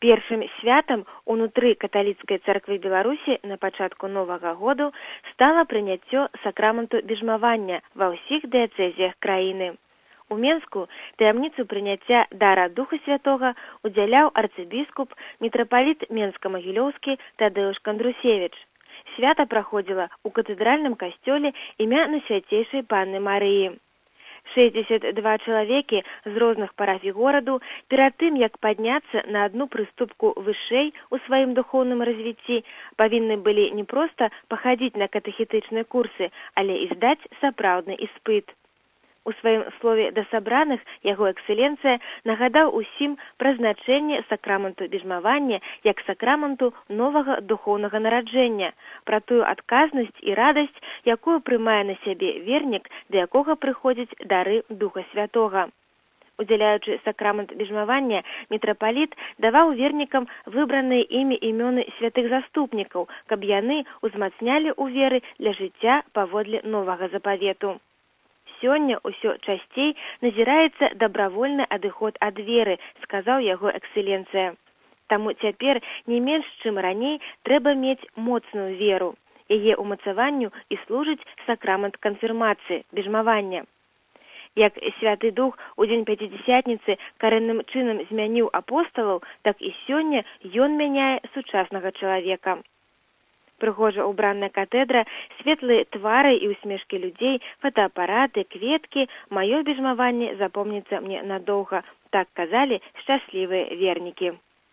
Першым святам унутры каталіцкай царквы Беларусі на пачатку Новага году стала прыняццё сакраменту бежмавання ва ўсіх дыяцэзіях краіны. У Менску таямніцу прыняцця дара Духа Святога удзяляў арцыбіскуп мітрапаліт Менска-Магілёўскі Тадэуш Кандрусевіч. Свята праходзіла ў катэдральным касцёле імя Найсвяцейшай Панны Марыі. 62 чалавекі з розных парафій гораду перад тым, як падняцца на адну прыступку вышэй у сваім духоўным развіцці, павінны былі не проста пахадзіць на катэхетычныя курсы, але і здаць сапраўдны іспыт. У сваім слове да сабраных яго эксцэленцыя нагадаў усім пра значэнне сакраменту бежмавання як сакраменту новага духоўнага нараджэння, пра тую адказнасць і радасць, якую прымае на сябе вернік, да якога прыходзяць дары Духа Святога. Удзяляючы сакрамент бежмавання, мітрапаліт даваў вернікам выбраныя імі імёны святых заступнікаў, каб яны ўзмацнялі ў веры для жыцця паводле новага запавету. Сёння ўсё часцей назіраецца дабравольны адыход ад веры, сказаў яго эксцэленцыя. Таму цяпер не менш, чым раней, трэба мець моцную веру. Яе ўмацаванню і служыць сакрамент канфірмацыі, бежмавання. Як Святы Дух у дзень Пяцідзясятніцы карэнным чынам змяніў апосталаў, так і сёння ён мяняе сучаснага чалавека. Прыгожа ўбраная катедра, светлыя твары і усмешкі людзей, фотоапараты, кветкі, маё бежмаванне запомніцца мне надоўга, так казалі шчаслівыя вернікі.